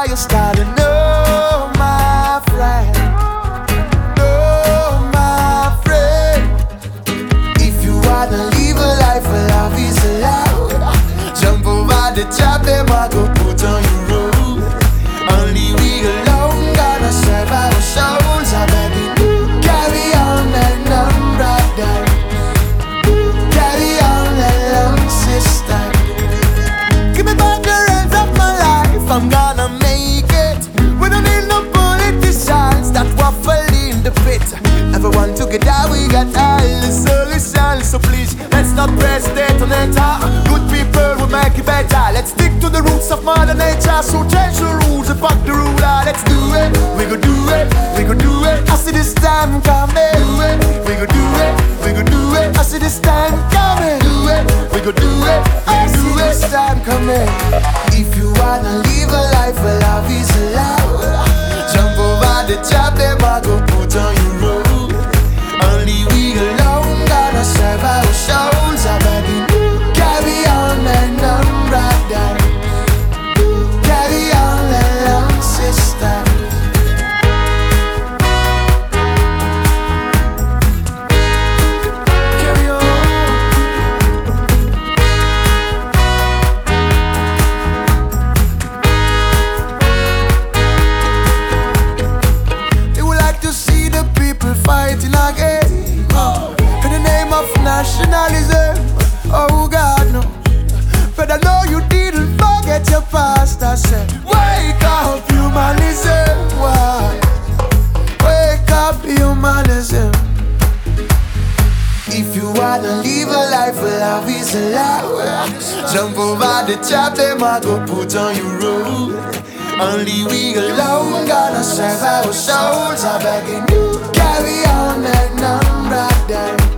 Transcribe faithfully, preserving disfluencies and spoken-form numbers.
by your style. And no, my friend, no, my friend. If you wanna live a life where love is allowed, jump over the top, them I go put on your road. Only we alone gonna serve our souls. I beg you, carry on and on, brother. Carry on and on, sister. Give me back the reins of my life, I'm gonna make it. We don't need no politicians that waffle in the pit. Everyone together, we got all the solutions. So please, let's not press detonator. Good people will make it better. Let's stick to the roots of Mother Nature. So change the rules and fuck the ruler. Let's do it, we go do it, we go do it. I see this time coming. Do it, we go do it, we go do it. I see this time coming. Do it, we go do it, I see this time coming. If you wanna live a life where love is allowed, jump over the top, them I go put on your road. Only we alone gonna serve our souls. I beg you, carry on and on, brother. Carry on and on, sister. Carry on. They would like to see the people fighting again, oh, in the name of nationalism. Oh God, no. But I know you didn't forget your past. I said, wake up, humanism. Why? Wake up, humanism. If you wanna live a life where love is allowed, jump over the top, them I go put on your road. Only we alone gonna serve our souls. I beg you, carry on and on, brother.